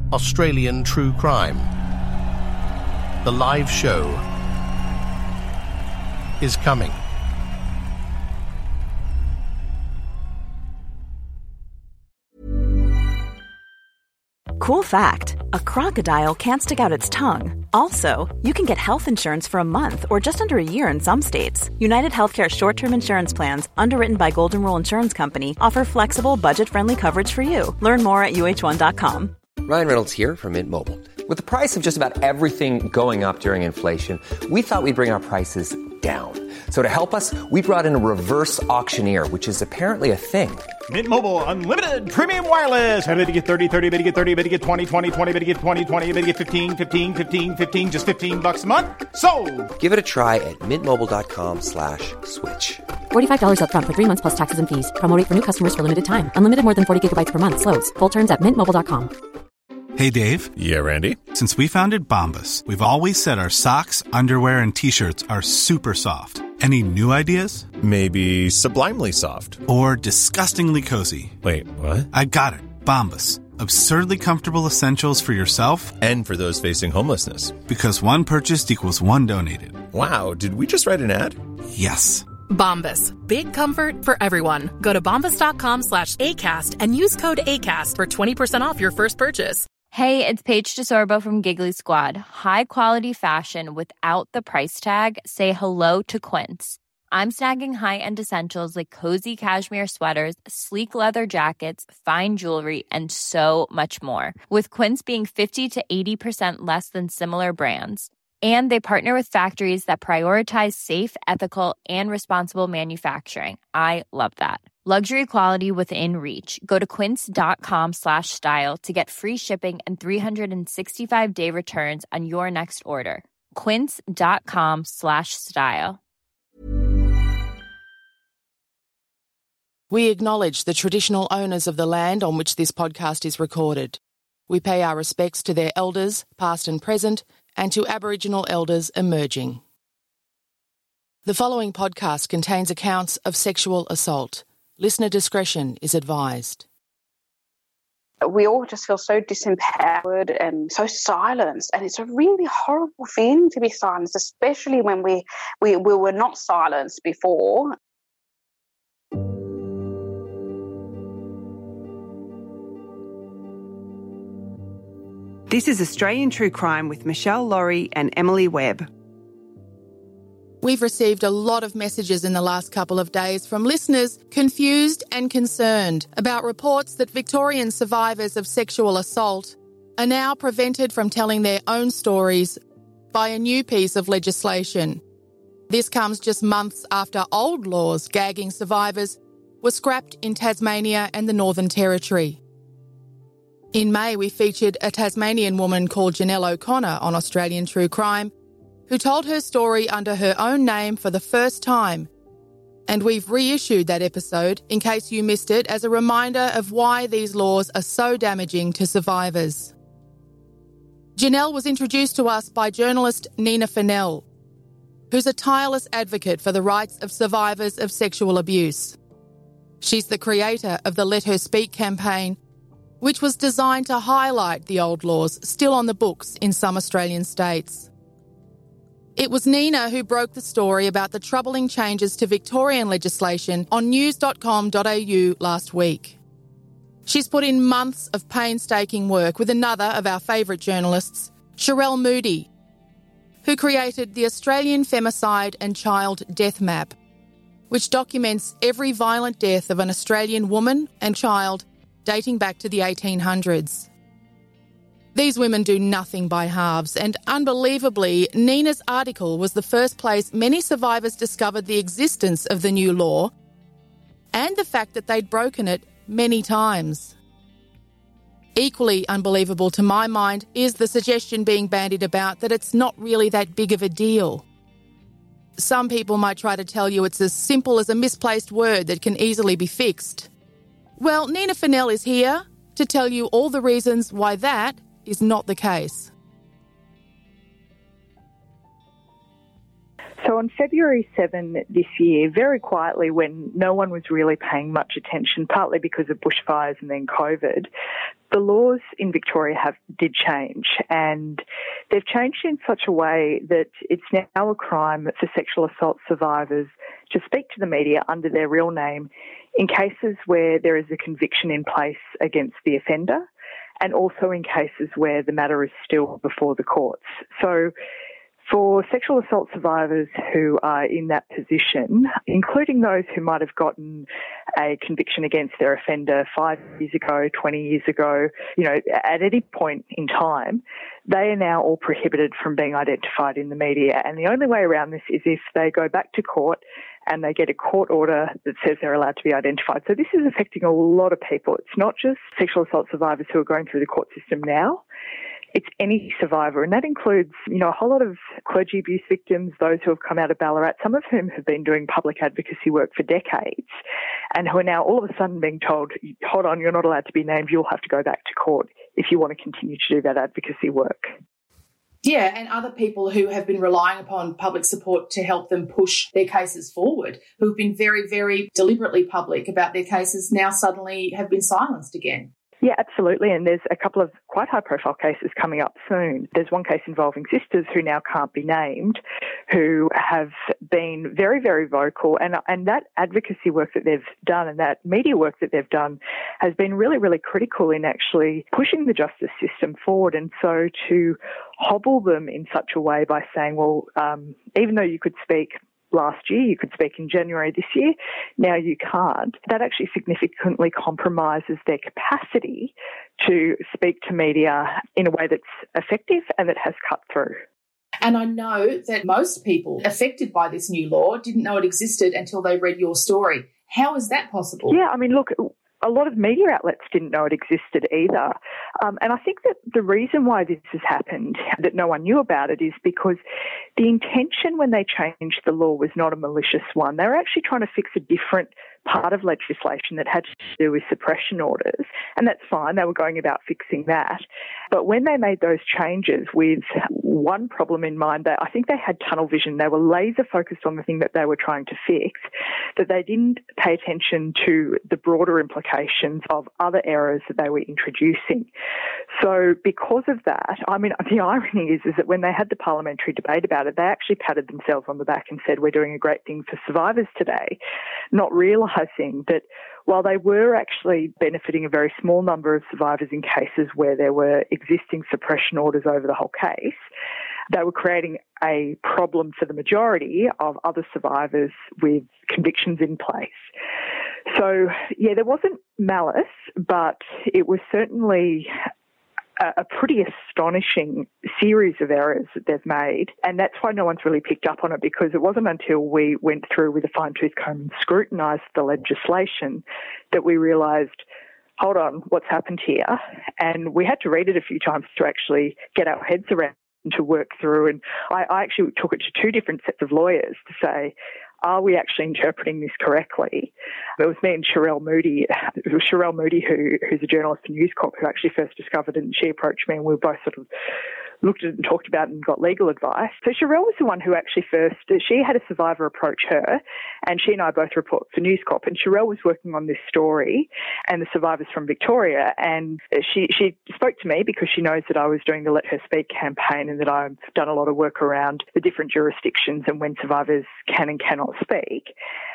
Australian True Crime. The live show is coming. Cool fact, a crocodile can't stick out its tongue. Also, you can get health insurance for a month or just under a year in some states. United Healthcare short-term insurance plans, underwritten by Golden Rule Insurance Company, offer flexible, budget-friendly coverage for you. Learn more at uh1.com. Ryan Reynolds here from Mint Mobile. With the price of just about everything going up during inflation, we thought we'd bring our prices down. So to help us, we brought in a reverse auctioneer, which is apparently a thing. Mint Mobile Unlimited Premium Wireless. How to get 30, 30, bit to get 30, bit to get 20, 20, 20, bit to get 20, 20, bit to get 15, 15, 15, 15, just $15 a month? Sold! Give it a try at mintmobile.com/switch. $45 up front for 3 months plus taxes and fees. Promo rate for new customers for limited time. Unlimited more than 40 gigabytes per month. Slows full terms at mintmobile.com. Hey, Dave. Yeah, Randy. Since we founded Bombas, we've always said our socks, underwear, and T-shirts are super soft. Any new ideas? Maybe sublimely soft. Or disgustingly cozy. Wait, what? I got it. Bombas. Absurdly comfortable essentials for yourself and for those facing homelessness. Because one purchased equals one donated. Wow, did we just write an ad? Yes. Bombas. Big comfort for everyone. Go to bombas.com/ACAST and use code ACAST for 20% off your first purchase. Hey, it's Paige DeSorbo from Giggly Squad. High quality fashion without the price tag. Say hello to Quince. I'm snagging high-end essentials like cozy cashmere sweaters, sleek leather jackets, fine jewelry, and so much more. With Quince being 50 to 80% less than similar brands. And they partner with factories that prioritize safe, ethical, and responsible manufacturing. I love that. Luxury quality within reach. Go to quince.com/style to get free shipping and 365-day returns on your next order. Quince.com/style. We acknowledge the traditional owners of the land on which this podcast is recorded. We pay our respects to their elders, past and present, and to Aboriginal elders emerging. The following podcast contains accounts of sexual assault. Listener discretion is advised. We all just feel so disempowered and so silenced, and it's a really horrible feeling to be silenced, especially when we were not silenced before. This is Australian True Crime with Michelle Laurie and Emily Webb. We've received a lot of messages in the last couple of days from listeners confused and concerned about reports that Victorian survivors of sexual assault are now prevented from telling their own stories by a new piece of legislation. This comes just months after old laws gagging survivors were scrapped in Tasmania and the Northern Territory. In May, we featured a Tasmanian woman called Janelle O'Connor on Australian True Crime, who told her story under her own name for the first time. And we've reissued that episode in case you missed it as a reminder of why these laws are so damaging to survivors. Janelle was introduced to us by journalist Nina Fennell, who's a tireless advocate for the rights of survivors of sexual abuse. She's the creator of the Let Her Speak campaign, which was designed to highlight the old laws still on the books in some Australian states. It was Nina who broke the story about the troubling changes to Victorian legislation on news.com.au last week. She's put in months of painstaking work with another of our favourite journalists, Sherelle Moody, who created the Australian Femicide and Child Death Map, which documents every violent death of an Australian woman and child dating back to the 1800s. These women do nothing by halves, and unbelievably, Nina's article was the first place many survivors discovered the existence of the new law and the fact that they'd broken it many times. Equally unbelievable to my mind is the suggestion being bandied about that it's not really that big of a deal. Some people might try to tell you it's as simple as a misplaced word that can easily be fixed. Well, Nina Fennell is here to tell you all the reasons why that is not the case. So on February 7 this year, very quietly, when no one was really paying much attention, partly because of bushfires and then COVID, the laws in Victoria did change, and they've changed in such a way that it's now a crime for sexual assault survivors to speak to the media under their real name in cases where there is a conviction in place against the offender, and also in cases where the matter is still before the courts. So for sexual assault survivors who are in that position, including those who might have gotten a conviction against their offender 5 years ago, 20 years ago, at any point in time, they are now all prohibited from being identified in the media. And the only way around this is if they go back to court and they get a court order that says they're allowed to be identified. So this is affecting a lot of people. It's not just sexual assault survivors who are going through the court system now. It's any survivor, and that includes, a whole lot of clergy abuse victims, those who have come out of Ballarat, some of whom have been doing public advocacy work for decades, and who are now all of a sudden being told, hold on, you're not allowed to be named, you'll have to go back to court if you want to continue to do that advocacy work. Yeah, and other people who have been relying upon public support to help them push their cases forward, who've been very, very deliberately public about their cases, now suddenly have been silenced again. Yeah, absolutely. And there's a couple of quite high-profile cases coming up soon. There's one case involving sisters who now can't be named, who have been very, very vocal. And that advocacy work that they've done and that media work that they've done has been really, really critical in actually pushing the justice system forward. And so to hobble them in such a way by saying, well, even though you could speak last year, you could speak in January this year, now you can't. That actually significantly compromises their capacity to speak to media in a way that's effective and that has cut through. And I know that most people affected by this new law didn't know it existed until they read your story. How is that possible? Yeah, look, a lot of media outlets didn't know it existed either. And I think that the reason why this has happened, that no one knew about it, is because the intention when they changed the law was not a malicious one. They were actually trying to fix a different part of legislation that had to do with suppression orders. And that's fine. They were going about fixing that. But when they made those changes with one problem in mind, I think they had tunnel vision. They were laser focused on the thing that they were trying to fix, that they didn't pay attention to the broader implications of other errors that they were introducing. So because of that, the irony is that when they had the parliamentary debate about it, they actually patted themselves on the back and said, we're doing a great thing for survivors today, not realising that while they were actually benefiting a very small number of survivors in cases where there were existing suppression orders over the whole case, they were creating a problem for the majority of other survivors with convictions in place. So, yeah, there wasn't malice, but it was certainly a pretty astonishing series of errors that they've made. And that's why no one's really picked up on it, because it wasn't until we went through with a fine-tooth comb and scrutinised the legislation that we realised, hold on, what's happened here? And we had to read it a few times to actually get our heads around and to work through. And I actually took it to two different sets of lawyers to say, are we actually interpreting this correctly? It was me and Sherelle Moody. It was Sherelle Moody, who's a journalist for News Corp, who actually first discovered it, and she approached me, and we both sort of looked at it and talked about it and got legal advice. So Sherelle was the one who actually she had a survivor approach her, and she and I both report for News Corp, and Sherelle was working on this story and the survivors from Victoria, and she spoke to me because she knows that I was doing the Let Her Speak campaign and that I've done a lot of work around the different jurisdictions and when survivors can and cannot speak.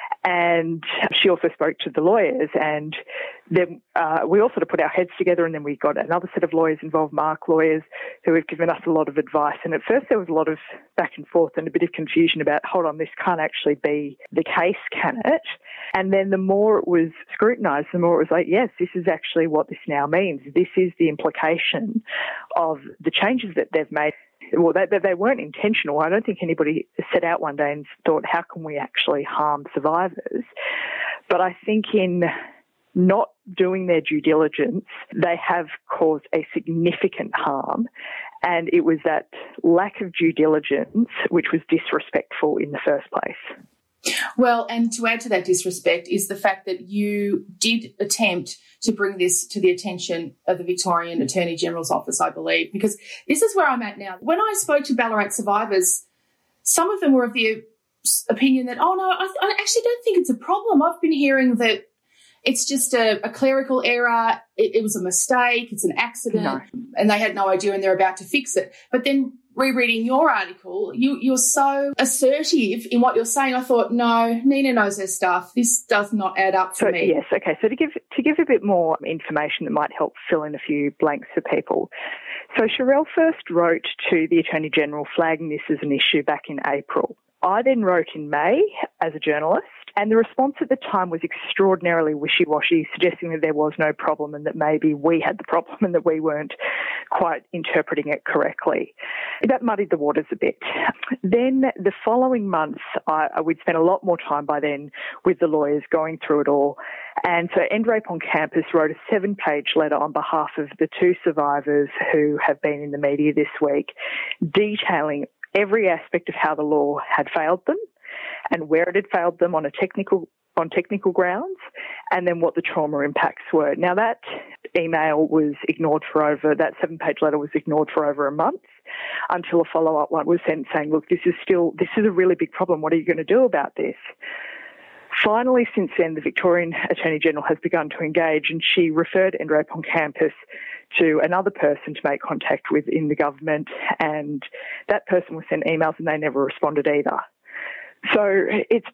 And she also spoke to the lawyers, and then we all sort of put our heads together, and then we got another set of lawyers involved, Mark lawyers, who have given us a lot of advice. And at first there was a lot of back and forth and a bit of confusion about, hold on, this can't actually be the case, can it? And then the more it was scrutinised, the more it was like, yes, this is actually what this now means. This is the implication of the changes that they've made. Well, they weren't intentional. I don't think anybody set out one day and thought, how can we actually harm survivors? But I think in not doing their due diligence, they have caused a significant harm. And it was that lack of due diligence which was disrespectful in the first place. Well, and to add to that disrespect is the fact that you did attempt to bring this to the attention of the Victorian Attorney General's office, I believe, because this is where I'm at now. When I spoke to Ballarat survivors, some of them were of the opinion that, oh, no, I actually don't think it's a problem. I've been hearing that it's just a clerical error. It was a mistake. It's an accident. No. And they had no idea and they're about to fix it. But then rereading your article, you're so assertive in what you're saying. I thought, no, Nina knows her stuff. This does not add up for me. Yes, okay. So to give a bit more information that might help fill in a few blanks for people. So Sherelle first wrote to the Attorney General flagging this as an issue back in April. I then wrote in May as a journalist, and the response at the time was extraordinarily wishy-washy, suggesting that there was no problem and that maybe we had the problem and that we weren't quite interpreting it correctly. That muddied the waters a bit. Then the following months, we'd spent a lot more time by then with the lawyers going through it all. And so End Rape on Campus wrote a 7-page letter on behalf of the 2 survivors who have been in the media this week, detailing every aspect of how the law had failed them and where it had failed them on technical grounds, and then what the trauma impacts were. Now, that email was ignored that 7-page letter was ignored for over a month until a follow-up one was sent saying, look, this is a really big problem. What are you going to do about this? Finally, since then, the Victorian Attorney General has begun to engage, and she referred End Rape on Campus to another person to make contact with in the government, and that person was sent emails and they never responded either. So it's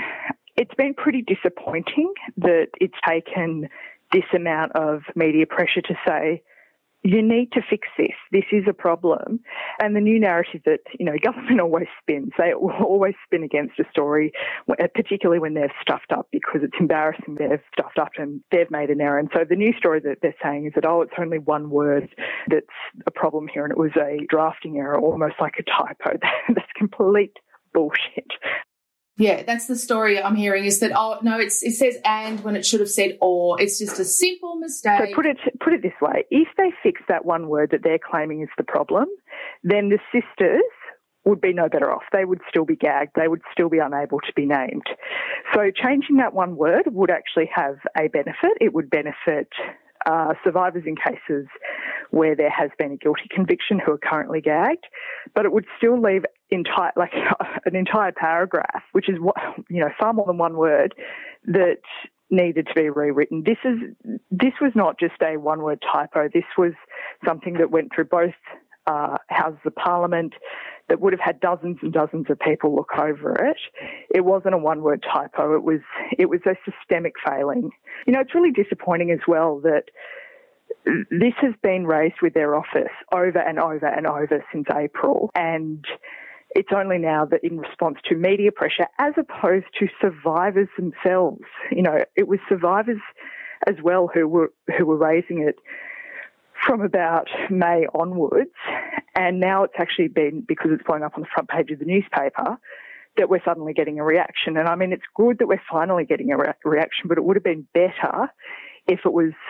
been pretty disappointing that it's taken this amount of media pressure to say, you need to fix this. This is a problem. And the new narrative that, government always spins. They always spin against a story, particularly when they've stuffed up, because it's embarrassing they've stuffed up and they've made an error. And so the new story that they're saying is that, it's only one word that's a problem here, and it was a drafting error, almost like a typo. That's complete bullshit. Yeah, that's the story I'm hearing, is that, it says and when it should have said or. It's just a simple mistake. So put it this way. If they fix that one word that they're claiming is the problem, then the sisters would be no better off. They would still be gagged. They would still be unable to be named. So changing that one word would actually have a benefit. It would benefit survivors in cases where there has been a guilty conviction who are currently gagged, but it would still leave an entire paragraph, which is far more than one word, that needed to be rewritten. This was not just a one-word typo. This was something that went through both Houses of Parliament, that would have had dozens and dozens of people look over it. It wasn't a one-word typo. It was a systemic failing. It's really disappointing as well that this has been raised with their office over and over and over since April, and it's only now that in response to media pressure, as opposed to survivors themselves. It was survivors as well who were raising it from about May onwards, and now it's actually been, because it's going up on the front page of the newspaper, that we're suddenly getting a reaction. And I mean, it's good that we're finally getting a reaction, but it would have been better if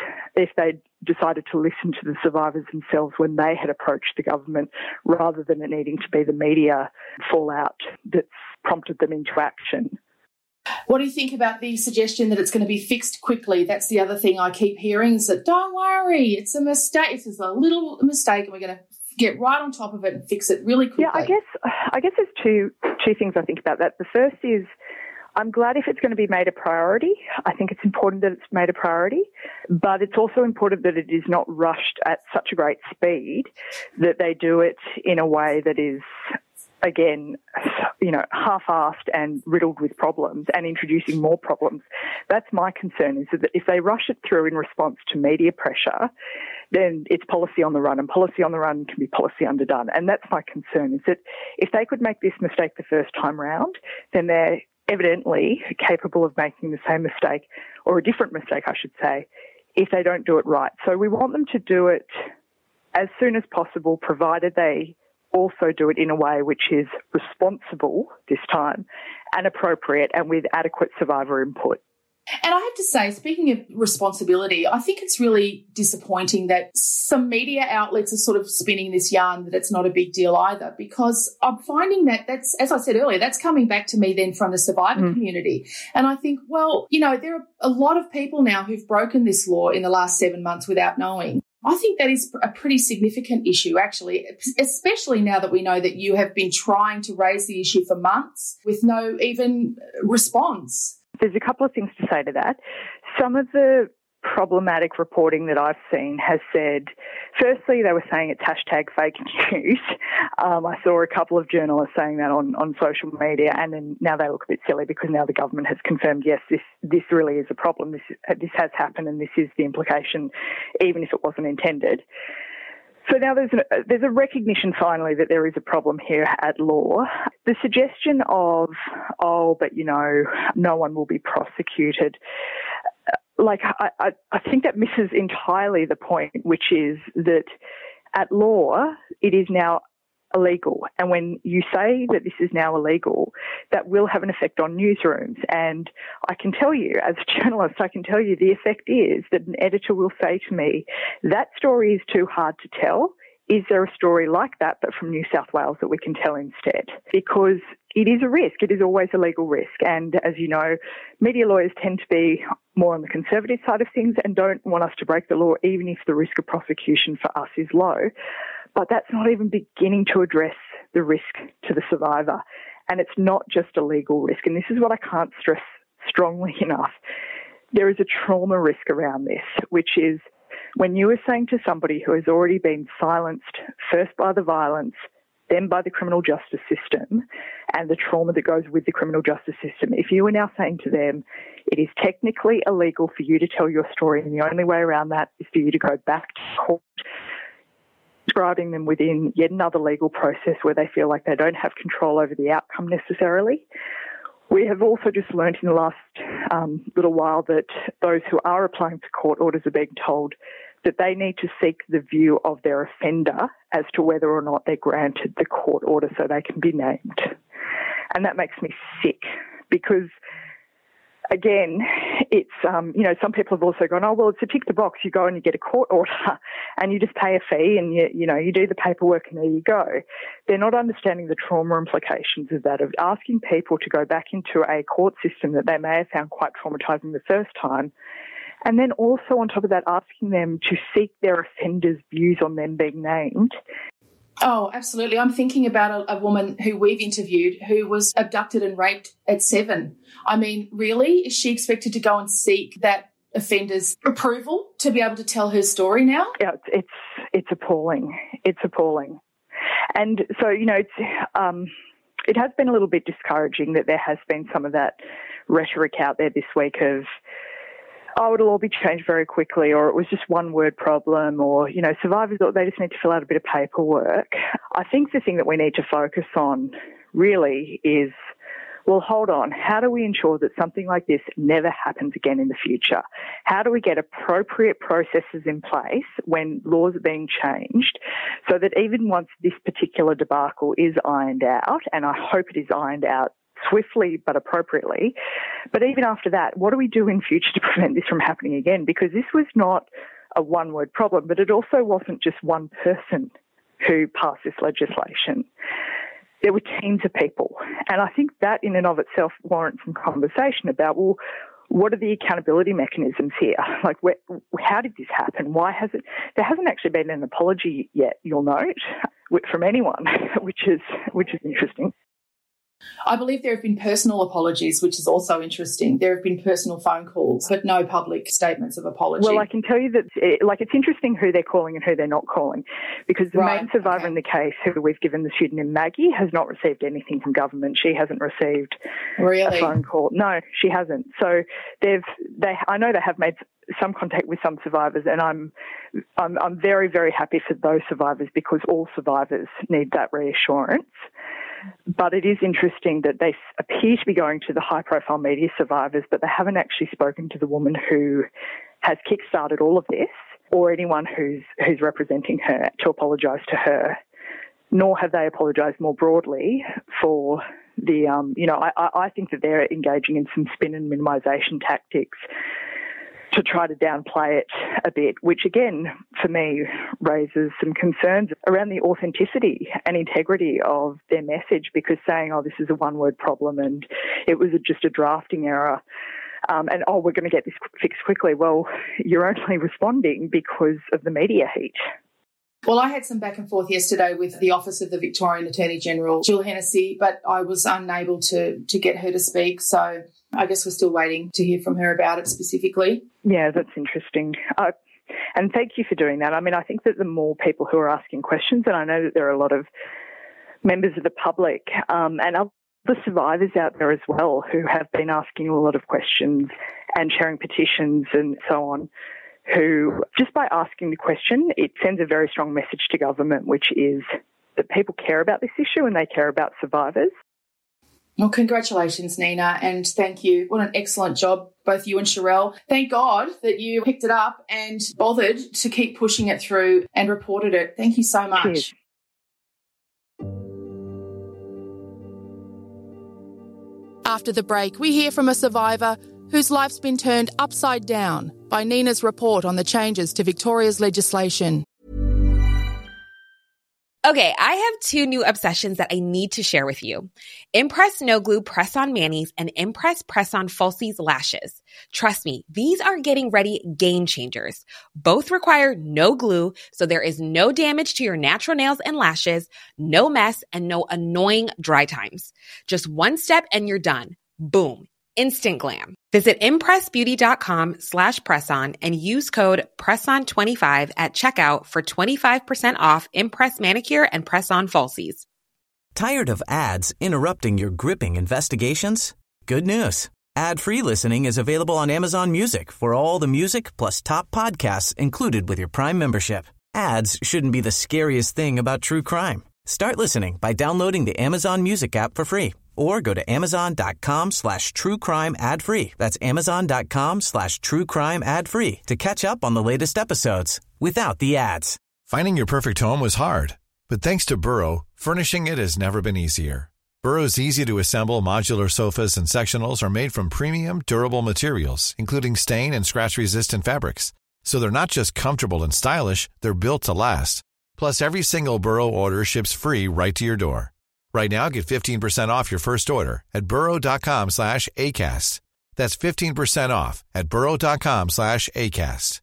they decided to listen to the survivors themselves when they had approached the government, rather than it needing to be the media fallout that's prompted them into action. What do you think about the suggestion that it's going to be fixed quickly? That's the other thing I keep hearing, is that don't worry, it's a mistake. It's just a little mistake and we're going to get right on top of it and fix it really quickly. Yeah, I guess there's two things I think about that. The first is, I'm glad if it's going to be made a priority. I think it's important that it's made a priority, but it's also important that it is not rushed at such a great speed that they do it in a way that is, again, half-assed and riddled with problems and introducing more problems. That's my concern, is that if they rush it through in response to media pressure, then it's policy on the run, and policy on the run can be policy underdone. And that's my concern, is that if they could make this mistake the first time round, then they're evidently capable of making the same mistake, or a different mistake, I should say, if they don't do it right. So we want them to do it as soon as possible, provided they also do it in a way which is responsible this time and appropriate and with adequate survivor input. And I have to say, speaking of responsibility, I think it's really disappointing that some media outlets are sort of spinning this yarn that it's not a big deal either, because I'm finding that that's, as I said earlier, that's coming back to me then from the survivor community. And I think, well, there are a lot of people now who've broken this law in the last 7 months without knowing. I think that is a pretty significant issue, actually, especially now that we know that you have been trying to raise the issue for months with no even response. There's a couple of things to say to that. Some of the problematic reporting that I've seen has said, firstly, they were saying it's hashtag fake news. I saw a couple of journalists saying that on social media, and then now they look a bit silly because now the government has confirmed, yes, this really is a problem. This has happened, and this is the implication, even if it wasn't intended. So now there's a recognition finally that there is a problem here at Law. The suggestion of, but no one will be prosecuted. I think that misses entirely the point, which is that at Law, it is now illegal. And when you say that this is now illegal, that will have an effect on newsrooms. And I can tell you, as a journalist, the effect is that an editor will say to me, that story is too hard to tell. Is there a story like that, but from New South Wales, that we can tell instead? Because it is a risk. It is always a legal risk. And as you know, media lawyers tend to be more on the conservative side of things and don't want us to break the law, even if the risk of prosecution for us is low. But that's not even beginning to address the risk to the survivor. And it's not just a legal risk. And this is what I can't stress strongly enough. There is a trauma risk around this, which is when you are saying to somebody who has already been silenced, first by the violence, then by the criminal justice system, and the trauma that goes with the criminal justice system, if you are now saying to them, it is technically illegal for you to tell your story, and the only way around that is for you to go back to court, describing them within yet another legal process where they feel like they don't have control over the outcome necessarily. We have also just learned in the last little while that those who are applying for court orders are being told that they need to seek the view of their offender as to whether or not they're granted the court order so they can be named. And that makes me sick because, again, it's, some people have also gone, oh, well, it's a tick the box. You go and you get a court order and you just pay a fee and, you do the paperwork and there you go. They're not understanding the trauma implications of that, of asking people to go back into a court system that they may have found quite traumatising the first time. And then also on top of that, asking them to seek their offenders' views on them being named. Oh, absolutely. I'm thinking about a woman who we've interviewed who was abducted and raped at 7. I mean, really? Is she expected to go and seek that offender's approval to be able to tell her story now? Yeah, it's appalling. It's appalling. And so, it has been a little bit discouraging that there has been some of that rhetoric out there this week of, oh, it'll all be changed very quickly, or it was just one word problem, or, survivors, they just need to fill out a bit of paperwork. I think the thing that we need to focus on really is, well, hold on, how do we ensure that something like this never happens again in the future? How do we get appropriate processes in place when laws are being changed so that even once this particular debacle is ironed out, and I hope it is ironed out swiftly but appropriately, but even after that, what do we do in future to prevent this from happening again? Because this was not a one-word problem, but it also wasn't just one person who passed this legislation. There were teams of people. And I think that in and of itself warrants some conversation about, well, what are the accountability mechanisms here? Like, how did this happen? Why has it? There hasn't actually been an apology yet, you'll note, from anyone, which is interesting. I believe there have been personal apologies, which is also interesting. There have been personal phone calls, but no public statements of apology. Well, I can tell you that, it's interesting who they're calling and who they're not calling, because the main survivor in the case, who we've given the pseudonym Maggie, has not received anything from government. She hasn't received a phone call. No, she hasn't. So I know they have made some contact with some survivors, and I'm very, very happy for those survivors, because all survivors need that reassurance. But it is interesting that they appear to be going to the high-profile media survivors, but they haven't actually spoken to the woman who has kick-started all of this, or anyone who's representing her, to apologise to her. Nor have they apologised more broadly for the, I think that they're engaging in some spin and minimisation tactics to try to downplay it a bit, which again, for me, raises some concerns around the authenticity and integrity of their message, because saying, oh, this is a one-word problem and it was just a drafting error, and, we're going to get this fixed quickly. Well, you're only responding because of the media heat. Well, I had some back and forth yesterday with the Office of the Victorian Attorney General, Jill Hennessy, but I was unable to get her to speak. So I guess we're still waiting to hear from her about it specifically. Yeah, that's interesting. And thank you for doing that. I mean, I think that the more people who are asking questions, and I know that there are a lot of members of the public and other survivors out there as well who have been asking a lot of questions and sharing petitions and so on, who just by asking the question, it sends a very strong message to government, which is that people care about this issue and they care about survivors. Well, congratulations, Nina, and thank you. What an excellent job, both you and Sherelle. Thank God that you picked it up and bothered to keep pushing it through and reported it. Thank you so much. Cheers. After the break, we hear from a survivor whose life's been turned upside down by Nina's report on the changes to Victoria's legislation. Okay, I have 2 new obsessions that I need to share with you. Impress No Glue Press-On Manis and Impress Press-On Falsies Lashes. Trust me, these are getting ready game changers. Both require no glue, so there is no damage to your natural nails and lashes, no mess, and no annoying dry times. Just one step and you're done. Boom. Instant glam. Visit impressbeauty.com/presson and use code PRESSON25 at checkout for 25% off Impress Manicure and Press-On Falsies. Tired of ads interrupting your gripping investigations? Good news. Ad-free listening is available on Amazon Music for all the music plus top podcasts included with your Prime membership. Ads shouldn't be the scariest thing about true crime. Start listening by downloading the Amazon Music app for free or go to amazon.com/truecrime ad-free. That's amazon.com/truecrime ad-free to catch up on the latest episodes without the ads. Finding your perfect home was hard, but thanks to Burrow, furnishing it has never been easier. Burrow's easy-to-assemble modular sofas and sectionals are made from premium, durable materials, including stain and scratch-resistant fabrics. So they're not just comfortable and stylish, they're built to last. Plus, every single Burrow order ships free right to your door. Right now, get 15% off your first order at burrow.com/ACAST. That's 15% off at burrow.com/ACAST.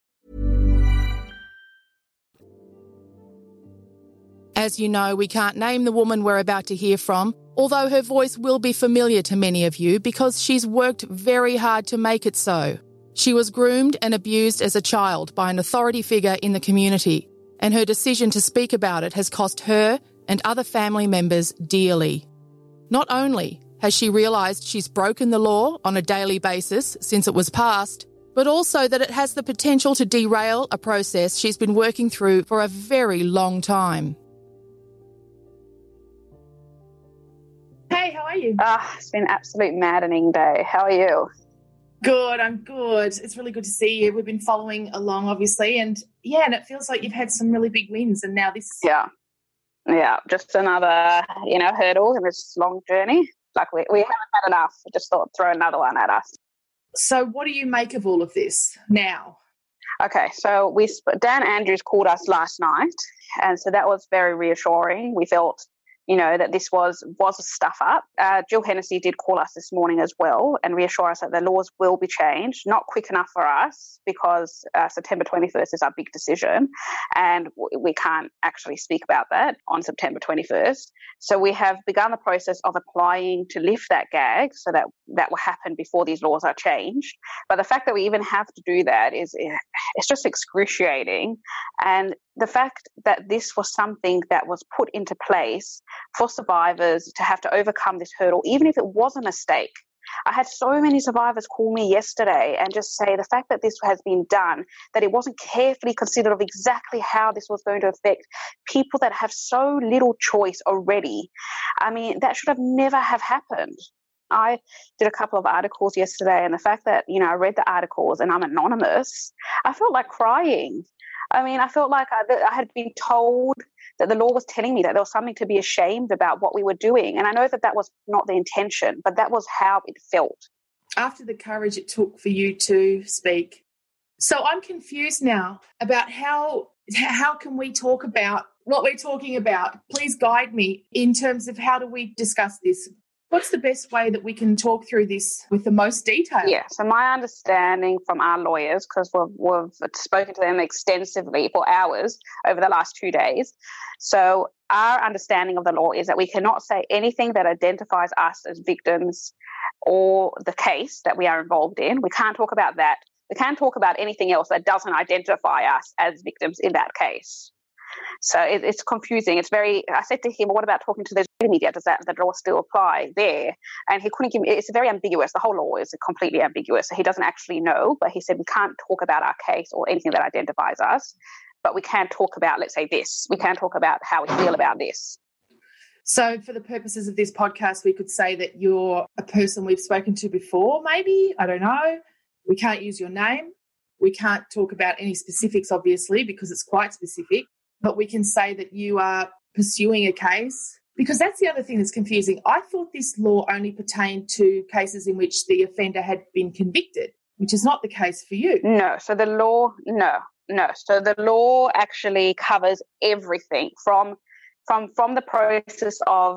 As you know, we can't name the woman we're about to hear from, although her voice will be familiar to many of you because she's worked very hard to make it so. She was groomed and abused as a child by an authority figure in the community, and her decision to speak about it has cost her and other family members dearly. Not only has she realised she's broken the law on a daily basis since it was passed, but also that it has the potential to derail a process she's been working through for a very long time. Hey, how are you? It's been an absolute maddening day. How are you? Good, I'm good. It's really good to see you. We've been following along, obviously, and it feels like you've had some really big wins, and now this... Yeah, just another, hurdle in this long journey. Like we haven't had enough. We just thought throw another one at us. So what do you make of all of this now? Okay, so Dan Andrews called us last night, and so that was very reassuring. We felt, that this was a stuff up. Jill Hennessy did call us this morning as well and reassure us that the laws will be changed, not quick enough for us because September 21st is our big decision and we can't actually speak about that on September 21st. So we have begun the process of applying to lift that gag so that will happen before these laws are changed. But the fact that we even have to do that it's just excruciating. And the fact that this was something that was put into place for survivors to have to overcome this hurdle, even if it was a mistake. I had so many survivors call me yesterday and just say the fact that this has been done, that it wasn't carefully considered of exactly how this was going to affect people that have so little choice already. I mean, that should have never have happened. I did a couple of articles yesterday, and the fact that, I read the articles and I'm anonymous, I felt like crying. I mean, I felt like I had been told that the law was telling me that there was something to be ashamed about what we were doing. And I know that that was not the intention, but that was how it felt. After the courage it took for you to speak. So I'm confused now about how can we talk about what we're talking about. Please guide me in terms of how do we discuss this? What's the best way that we can talk through this with the most detail? Yeah, so my understanding from our lawyers, because we've spoken to them extensively for hours over the last 2 days, so our understanding of the law is that we cannot say anything that identifies us as victims or the case that we are involved in. We can't talk about that. We can't talk about anything else that doesn't identify us as victims in that case. So it's confusing. I said to him, what about talking to the media? Does the law still apply there? And he couldn't give me, it's very ambiguous. The whole law is completely ambiguous. So he doesn't actually know, but he said we can't talk about our case or anything that identifies us, but we can talk about, let's say, this. We can talk about how we feel about this. So for the purposes of this podcast, we could say that you're a person we've spoken to before, maybe. I don't know. We can't use your name. We can't talk about any specifics, obviously, because it's quite specific. But we can say that you are pursuing a case, because that's the other thing that's confusing. I thought this law only pertained to cases in which the offender had been convicted, which is not the case for you. No. So the law, no. So the law actually covers everything from the process of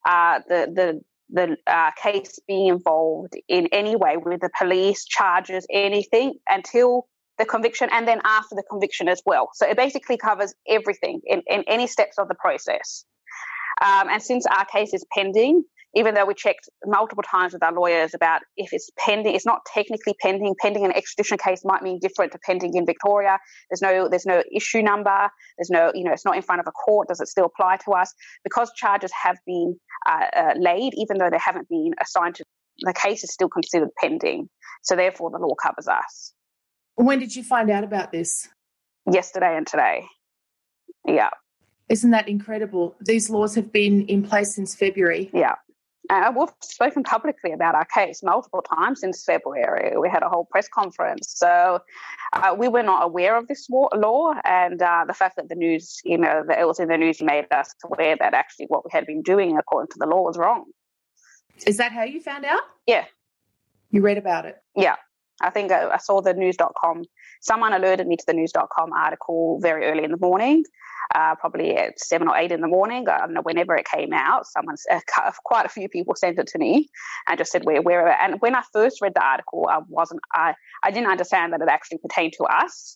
the case being involved in any way with the police, charges, anything until the conviction, and then after the conviction as well. So it basically covers everything in any steps of the process. And since our case is pending, even though we checked multiple times with our lawyers about if it's pending, it's not technically pending. Pending an extradition case might mean different to pending in Victoria. There's no issue number. There's no, it's not in front of a court. Does it still apply to us? Because charges have been laid, even though they haven't been assigned to, the case is still considered pending. So therefore the law covers us. When did you find out about this? Yesterday and today. Yeah. Isn't that incredible? These laws have been in place since February. Yeah. We've spoken publicly about our case multiple times since February. We had a whole press conference. So we were not aware of this law, and the fact that the news, that it was in the news made us aware that actually what we had been doing according to the law was wrong. Is that how you found out? Yeah. You read about it? Yeah. I think I saw the news.com. Someone alerted me to the news.com article very early in the morning, probably at 7 or 8 in the morning. I don't know, whenever it came out, quite a few people sent it to me and just said, we're aware of it. And when I first read the article, I didn't understand that it actually pertained to us.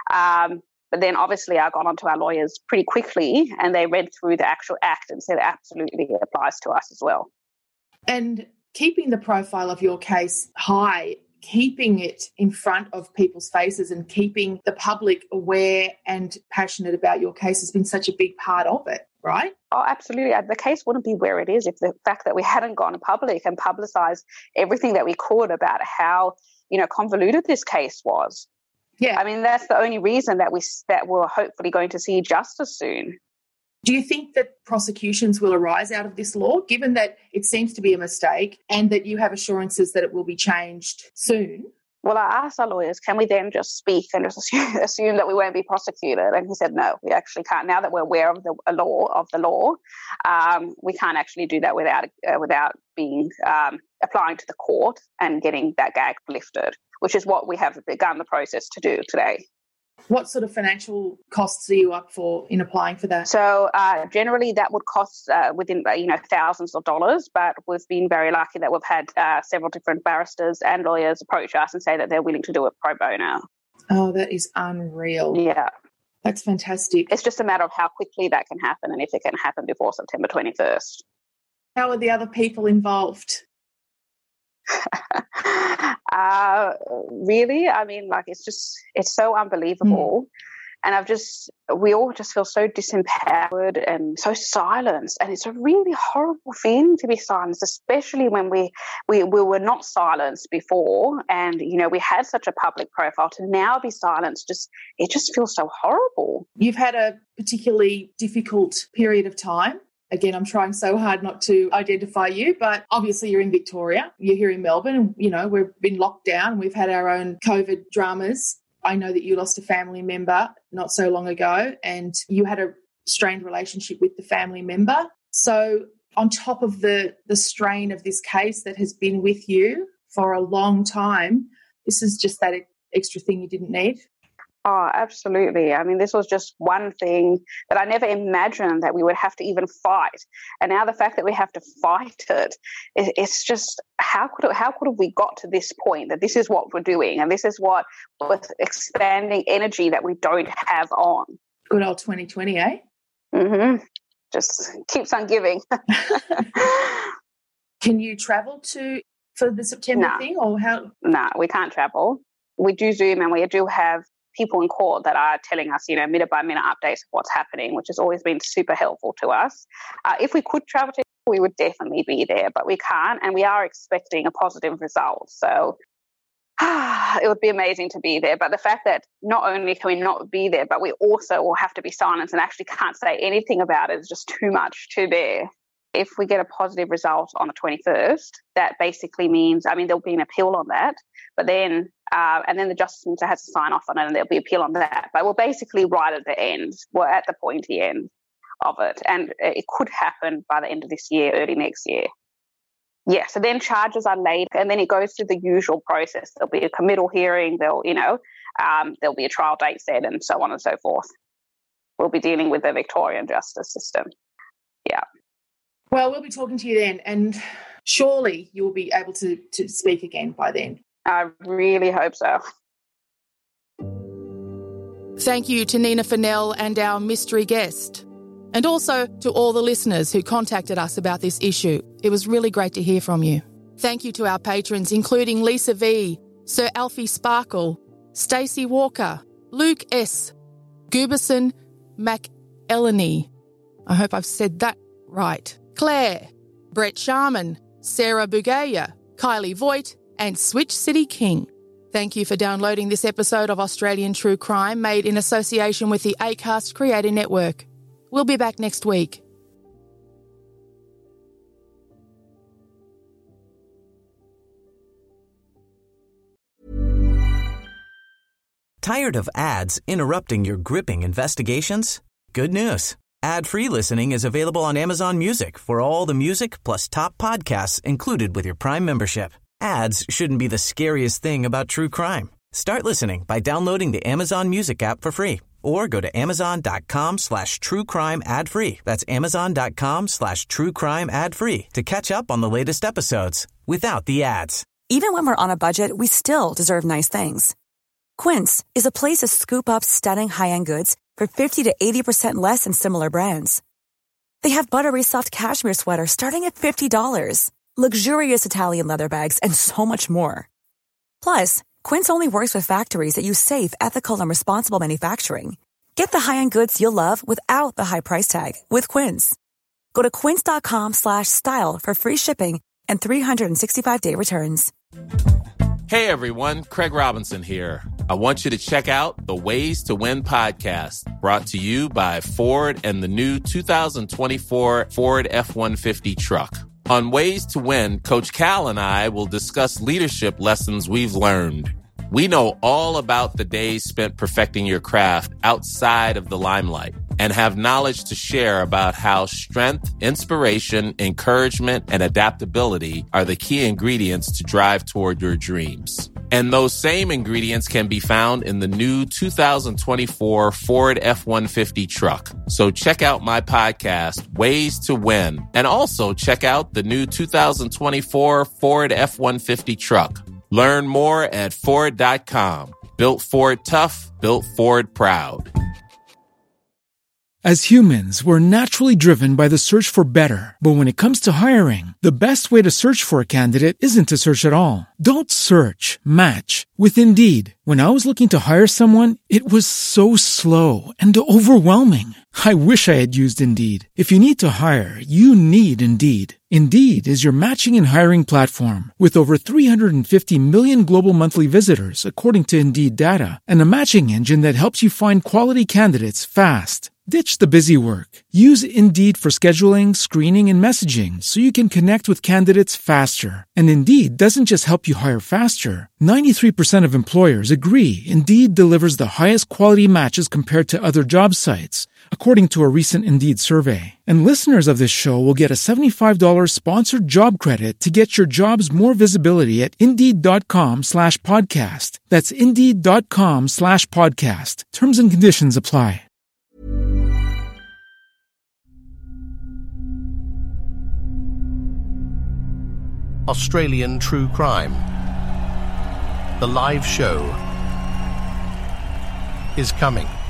But then obviously I got onto our lawyers pretty quickly and they read through the actual act and said it absolutely applies to us as well. And keeping the profile of your case high, keeping it in front of people's faces and keeping the public aware and passionate about your case has been such a big part of it, right? Oh, absolutely. The case wouldn't be where it is if the fact that we hadn't gone public and publicised everything that we could about how, convoluted this case was. Yeah. I mean, that's the only reason that we're hopefully going to see justice soon. Do you think that prosecutions will arise out of this law, given that it seems to be a mistake and that you have assurances that it will be changed soon? Well, I asked our lawyers, can we then just speak and just assume that we won't be prosecuted? And he said, no, we actually can't. Now that we're aware of the law, we can't actually do that without being applying to the court and getting that gag lifted, which is what we have begun the process to do today. What sort of financial costs are you up for in applying for that? So generally that would cost within thousands of dollars, but we've been very lucky that we've had several different barristers and lawyers approach us and say that they're willing to do it pro bono. Oh, that is unreal. Yeah. That's fantastic. It's just a matter of how quickly that can happen and if it can happen before September 21st. How are the other people involved? Really, I mean, it's so unbelievable. And we all just feel so disempowered and so silenced. And it's a really horrible thing to be silenced, especially when we were not silenced before. And, we had such a public profile. To now be silenced, it just feels so horrible. You've had a particularly difficult period of time. Again, I'm trying so hard not to identify you, but obviously you're in Victoria. You're here in Melbourne. We've been locked down. We've had our own COVID dramas. I know that you lost a family member not so long ago and you had a strained relationship with the family member. So on top of the strain of this case that has been with you for a long time, this is just that extra thing you didn't need. Oh, absolutely. I mean, this was just one thing that I never imagined that we would have to even fight. And now the fact that we have to fight it's just, how could have we got to this point, that this is what we're doing, and this is what with expanding energy that we don't have on. Good old 2020, eh? Mm-hmm. Just keeps on giving. Can you travel for the September thing, or how? No, we can't travel. We do Zoom, and we do have people in court that are telling us, minute by minute updates of what's happening, which has always been super helpful to us. If we could travel to, we would definitely be there, but we can't, and we are expecting a positive result. So it would be amazing to be there. But the fact that not only can we not be there, but we also will have to be silenced and actually can't say anything about it is just too much to bear. If we get a positive result on the 21st, that basically means, there'll be an appeal on that, but then, and then the Justice Minister has to sign off on it, and there'll be appeal on that. But we're basically right at the end. We're at the pointy end of it, and it could happen by the end of this year, early next year. Yeah, so then charges are laid, and then it goes through the usual process. There'll be a committal hearing, there'll be a trial date set, and so on and so forth. We'll be dealing with the Victorian justice system. Yeah. Well, we'll be talking to you then, and surely you'll be able to speak again by then. I really hope so. Thank you to Nina Fennell and our mystery guest. And also to all the listeners who contacted us about this issue. It was really great to hear from you. Thank you to our patrons, including Lisa V, Sir Alfie Sparkle, Stacey Walker, Luke S, Guberson McElhenney. I hope I've said that right. Claire, Brett Sharman, Sarah Bugaya, Kylie Voigt, and Switch City King. Thank you for downloading this episode of Australian True Crime, made in association with the Acast Creator Network. We'll be back next week. Tired of ads interrupting your gripping investigations? Good news. Ad-free listening is available on Amazon Music for all the music plus top podcasts included with your Prime membership. Ads shouldn't be the scariest thing about true crime. Start listening by downloading the Amazon Music app for free or go to amazon.com/truecrime ad-free. That's amazon.com/truecrime ad-free to catch up on the latest episodes without the ads. Even when we're on a budget, we still deserve nice things. Quince is a place to scoop up stunning high-end goods for 50 to 80% less than similar brands. They have buttery soft cashmere sweaters starting at $50, luxurious Italian leather bags, and so much more. Plus, Quince only works with factories that use safe, ethical, and responsible manufacturing. Get the high-end goods you'll love without the high price tag with Quince. Go to quince.com/style for free shipping and 365-day returns. Hey everyone, Craig Robinson here. I want you to check out the Ways to Win podcast, brought to you by Ford and the new 2024 Ford F-150 truck. On Ways to Win, Coach Cal and I will discuss leadership lessons we've learned. We know all about the days spent perfecting your craft outside of the limelight and have knowledge to share about how strength, inspiration, encouragement, and adaptability are the key ingredients to drive toward your dreams. And those same ingredients can be found in the new 2024 Ford F-150 truck. So check out my podcast, Ways to Win, and also check out the new 2024 Ford F-150 truck. Learn more at Ford.com. Built Ford tough, built Ford proud. As humans, we're naturally driven by the search for better. But when it comes to hiring, the best way to search for a candidate isn't to search at all. Don't search, match with Indeed. When I was looking to hire someone, it was so slow and overwhelming. I wish I had used Indeed. If you need to hire, you need Indeed. Indeed is your matching and hiring platform with over 350 million global monthly visitors, according to Indeed data, and a matching engine that helps you find quality candidates fast. Ditch the busy work. Use Indeed for scheduling, screening, and messaging so you can connect with candidates faster. And Indeed doesn't just help you hire faster. 93% of employers agree Indeed delivers the highest quality matches compared to other job sites, according to a recent Indeed survey. And listeners of this show will get a $75 sponsored job credit to get your jobs more visibility at Indeed.com/podcast. That's Indeed.com/podcast. Terms and conditions apply. Australian True Crime. The live show is coming.